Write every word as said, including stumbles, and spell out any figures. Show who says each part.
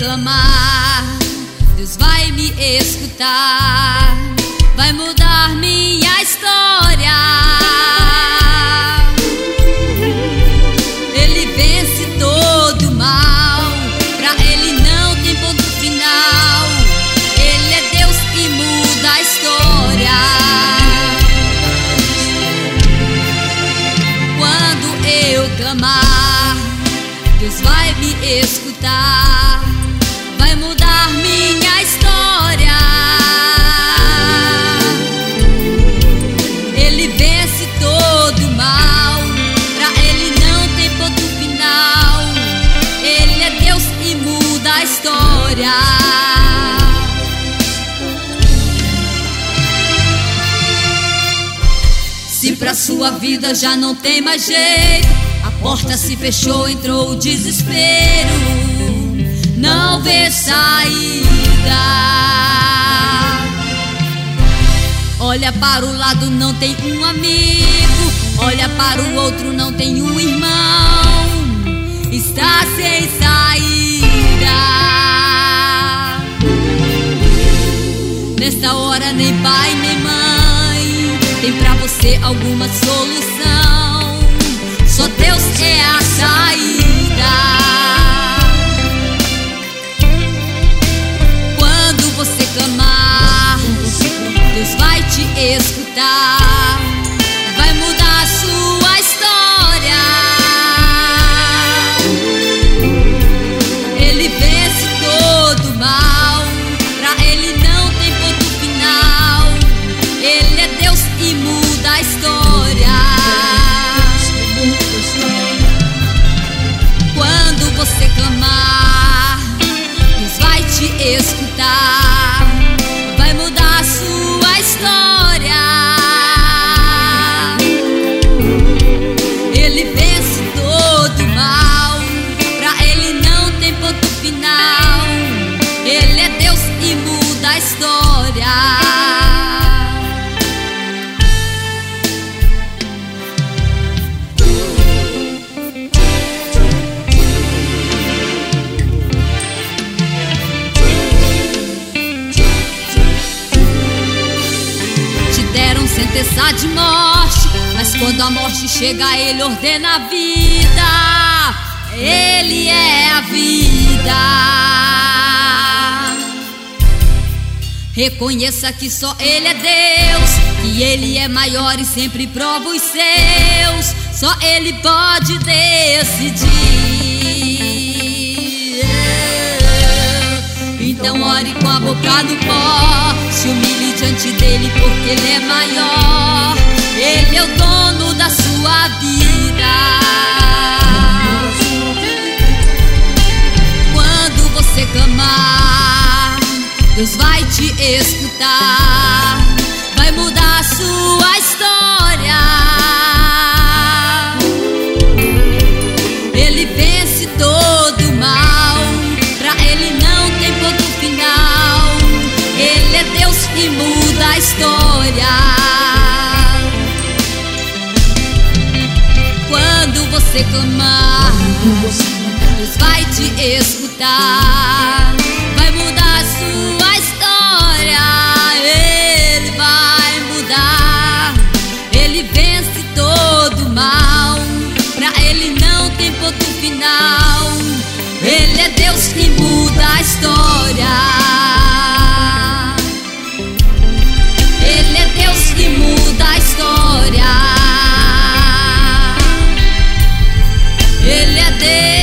Speaker 1: clamar, Deus vai me escutar, vai mudar minha história. Ele vence todo o mal, pra Ele não tem ponto final. Ele é Deus que muda a história. Quando eu clamar, Deus vai me escutar, vai mudar minha história. Ele vence todo o mal, pra Ele não tem ponto final. Ele é Deus que muda a história. Se pra sua vida já não tem mais jeito, a porta se fechou, entrou o desespero, não vê saída. Olha para o lado, não tem um amigo, olha para o outro, não tem um irmão, está sem saída. Nesta hora nem pai nem mãe tem pra você alguma solução, só Deus é a saída. Quando você clamar, Deus vai te escutar, vai mudar a sua história. Ele vence todo o mal, pra Ele não tem ponto final. Ele é Deus que muda a história. Quando você clamar, Deus vai te escutar, vai mudar a sua história. Ele vence todo o mal, pra Ele não tem ponto final. Ele é Deus que muda a história. Sentença de morte, mas quando a morte chega, Ele ordena a vida. Ele é a vida. Reconheça que só Ele é Deus, que Ele é maior e sempre prova os seus. Só Ele pode decidir. Então ore com a boca no pó, se humilhe diante dEle porque Ele é maior. Ele é o dono da sua vida. Quando você clamar, Deus vai te escutar, vai mudar a sua história. Ele vence todo o mal, pra Ele não tem ponto final. Ele é Deus que muda a história. Quando você clamar, Deus vai te escutar, vai mudar a sua história. Ele vai mudar. Ele vence todo o mal, pra Ele não tem ponto final. Ele é Deus que muda a história. Ele é Deus que muda a história. Ele é Deus.